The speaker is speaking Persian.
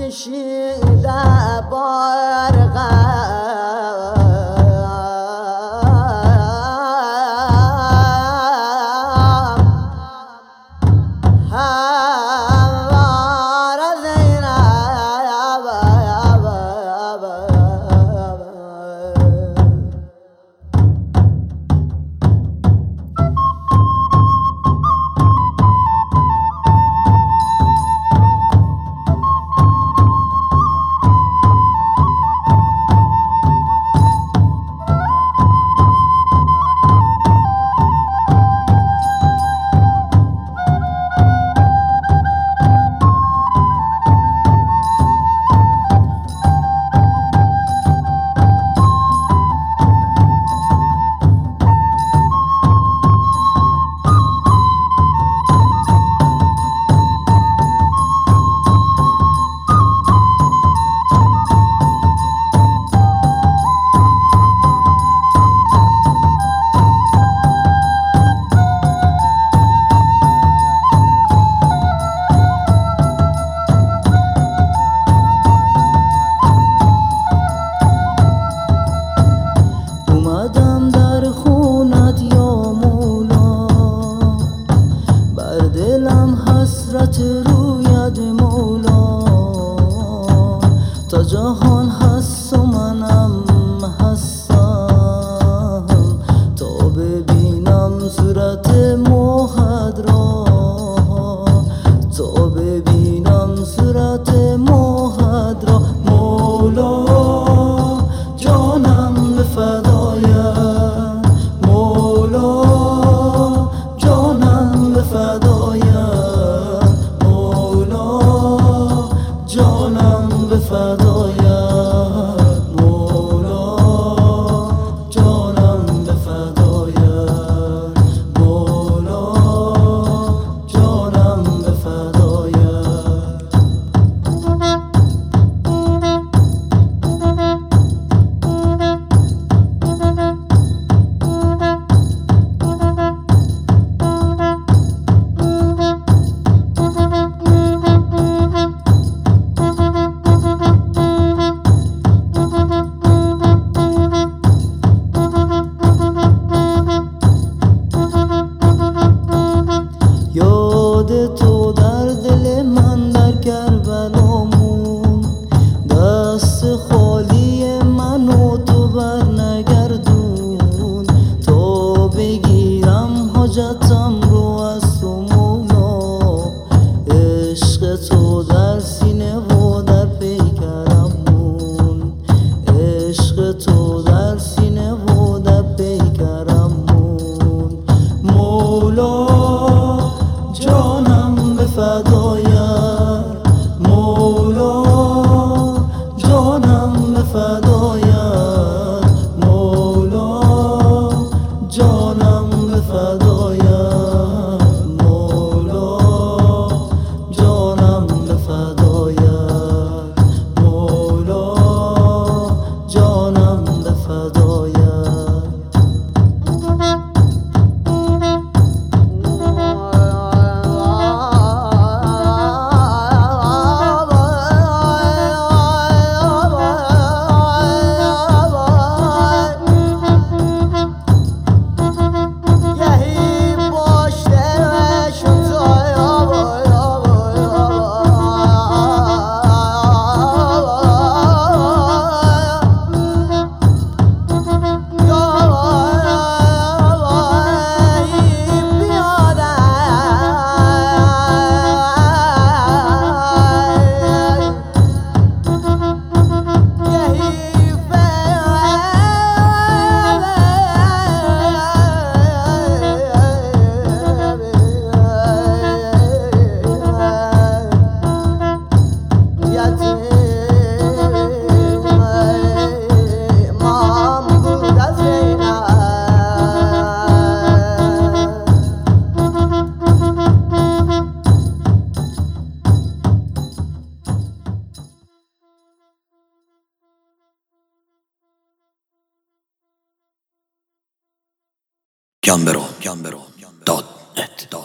کشیده بار غم روید مولا تا جهان هست و منم هستم تا ببینم صورت موحد را تا ببینم صورت موحد را مولا جانم به فدایت مولا جانم به فدایت جانم به فدایت مولا جانم به فدایت مولا جانم به فدایت یاد تو در دل من در کربلامون دست خالی من و تو بر نگردون تا بگیرم حاجتم رو از تو مولا عشق تو در سینه و در پیکرمون عشق تو در سینه و در پیکرمون مولا جانم به فدایت مولا جانم به فدایت مولا جانم به فدایت مولا جانم به فدایت مولا جانم به فدایت Gambero.net